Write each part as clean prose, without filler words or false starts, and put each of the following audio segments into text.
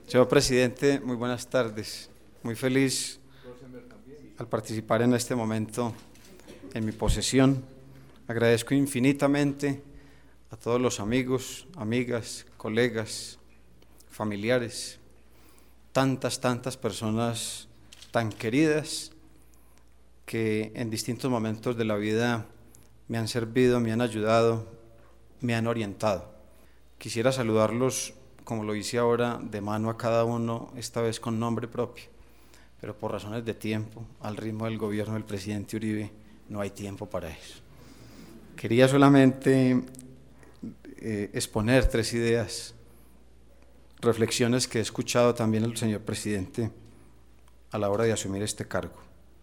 Señor presidente, muy buenas tardes. Muy feliz al participar en este momento en mi posesión. Agradezco infinitamente a todos los amigos, amigas, colegas, familiares, tantas personas tan queridas que en distintos momentos de la vida me han servido, me han ayudado, me han orientado. Quisiera saludarlos, como lo hice ahora, de mano a cada uno, esta vez con nombre propio, pero por razones de tiempo, al ritmo del gobierno del presidente Uribe, no hay tiempo para eso. Quería solamente exponer 3 ideas, reflexiones que he escuchado también al señor presidente a la hora de asumir este cargo.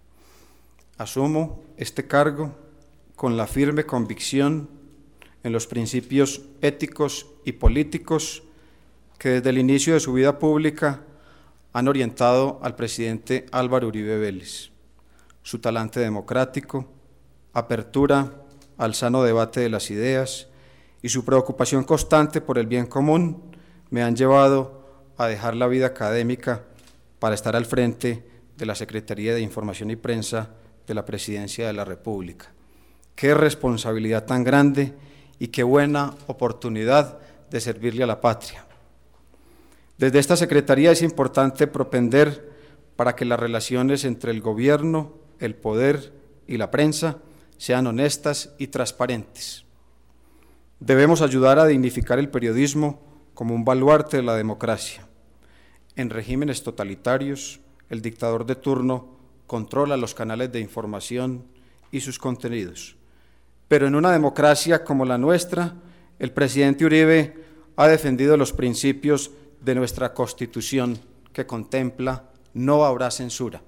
Asumo este cargo con la firme convicción en los principios éticos y políticos que desde el inicio de su vida pública han orientado al presidente Álvaro Uribe Vélez. Su talante democrático, apertura al sano debate de las ideas y su preocupación constante por el bien común me han llevado a dejar la vida académica para estar al frente de la Secretaría de Información y Prensa de la Presidencia de la República. Qué responsabilidad tan grande y qué buena oportunidad de servirle a la patria. Desde esta Secretaría es importante propender para que las relaciones entre el gobierno, el poder y la prensa sean honestas y transparentes. Debemos ayudar a dignificar el periodismo como un baluarte de la democracia. En regímenes totalitarios, el dictador de turno controla los canales de información y sus contenidos. Pero en una democracia como la nuestra, el presidente Uribe ha defendido los principios de nuestra Constitución que contempla no habrá censura.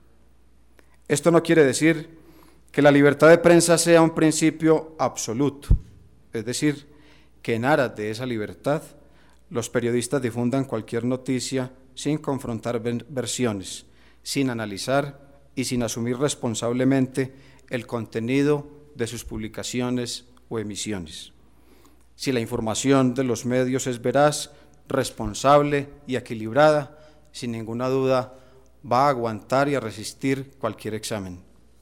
Esto no quiere decir que la libertad de prensa sea un principio absoluto, es decir, que en aras de esa libertad los periodistas difundan cualquier noticia sin confrontar versiones, sin analizar y sin asumir responsablemente el contenido de sus publicaciones o emisiones. Si la información de los medios es veraz, responsable y equilibrada, sin ninguna duda va a aguantar y a resistir cualquier examen.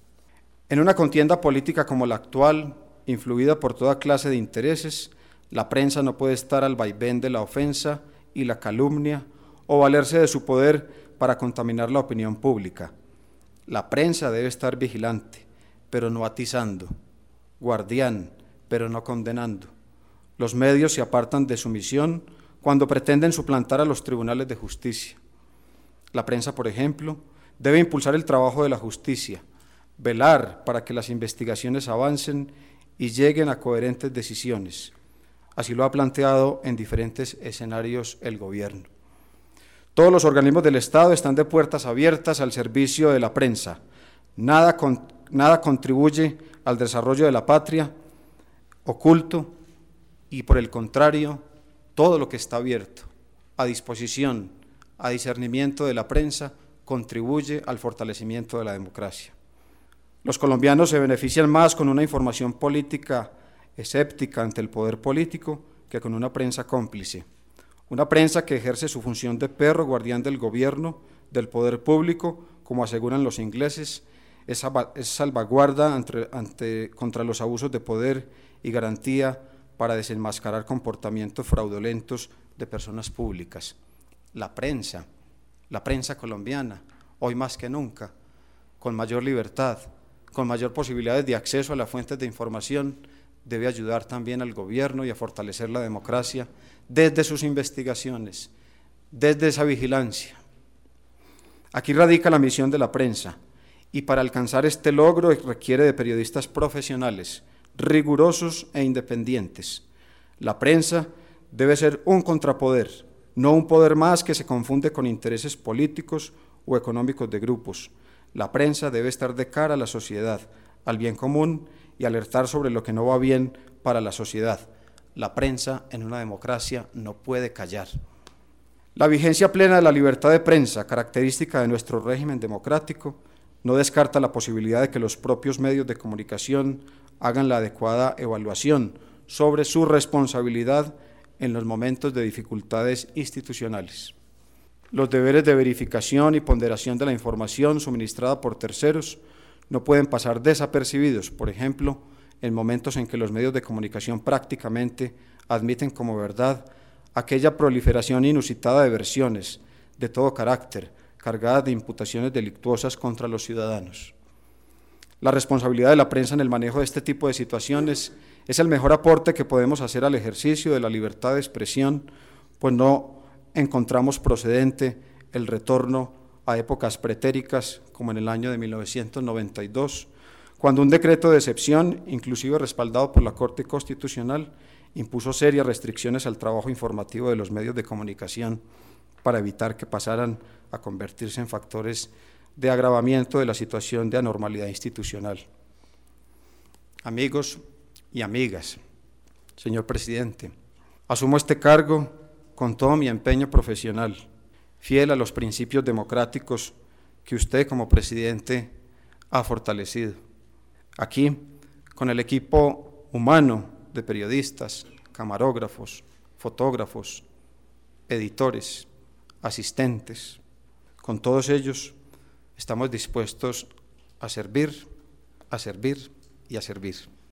En una contienda política como la actual, influida por toda clase de intereses, la prensa no puede estar al vaivén de la ofensa y la calumnia o valerse de su poder para contaminar la opinión pública. La prensa debe estar vigilante, pero no atizando, guardián, pero no condenando. Los medios se apartan de su misión cuando pretenden suplantar a los tribunales de justicia. La prensa, por ejemplo, debe impulsar el trabajo de la justicia, velar para que las investigaciones avancen y lleguen a coherentes decisiones. Así lo ha planteado en diferentes escenarios el gobierno. Todos los organismos del Estado están de puertas abiertas al servicio de la prensa. Nada contribuye al desarrollo de la patria oculto y, por el contrario, todo lo que está abierto, a disposición, a discernimiento de la prensa, contribuye al fortalecimiento de la democracia. Los colombianos se benefician más con una información política escéptica ante el poder político que con una prensa cómplice. Una prensa que ejerce su función de perro guardián del gobierno, del poder público, como aseguran los ingleses, es salvaguarda contra los abusos de poder y garantía para desenmascarar comportamientos fraudulentos de personas públicas. La prensa colombiana, hoy más que nunca, con mayor libertad, con mayor posibilidades de acceso a las fuentes de información, debe ayudar también al gobierno y a fortalecer la democracia desde sus investigaciones, desde esa vigilancia. Aquí radica la misión de la prensa, y para alcanzar este logro requiere de periodistas profesionales, rigurosos e independientes. La prensa debe ser un contrapoder, no un poder más que se confunde con intereses políticos o económicos de grupos. La prensa debe estar de cara a la sociedad, al bien común y alertar sobre lo que no va bien para la sociedad. La prensa en una democracia no puede callar. La vigencia plena de la libertad de prensa, característica de nuestro régimen democrático, no descarta la posibilidad de que los propios medios de comunicación hagan la adecuada evaluación sobre su responsabilidad en los momentos de dificultades institucionales. Los deberes de verificación y ponderación de la información suministrada por terceros no pueden pasar desapercibidos, por ejemplo, en momentos en que los medios de comunicación prácticamente admiten como verdad aquella proliferación inusitada de versiones de todo carácter, cargadas de imputaciones delictuosas contra los ciudadanos. La responsabilidad de la prensa en el manejo de este tipo de situaciones es el mejor aporte que podemos hacer al ejercicio de la libertad de expresión, pues no encontramos procedente el retorno a épocas pretéricas como en el año de 1992, cuando un decreto de excepción, inclusive respaldado por la Corte Constitucional, impuso serias restricciones al trabajo informativo de los medios de comunicación para evitar que pasaran a convertirse en factores de agravamiento de la situación de anormalidad institucional. Amigos y amigas, señor presidente, asumo este cargo con todo mi empeño profesional, fiel a los principios democráticos que usted como presidente ha fortalecido. Aquí, con el equipo humano de periodistas, camarógrafos, fotógrafos, editores, asistentes, con todos ellos estamos dispuestos a servir y a servir.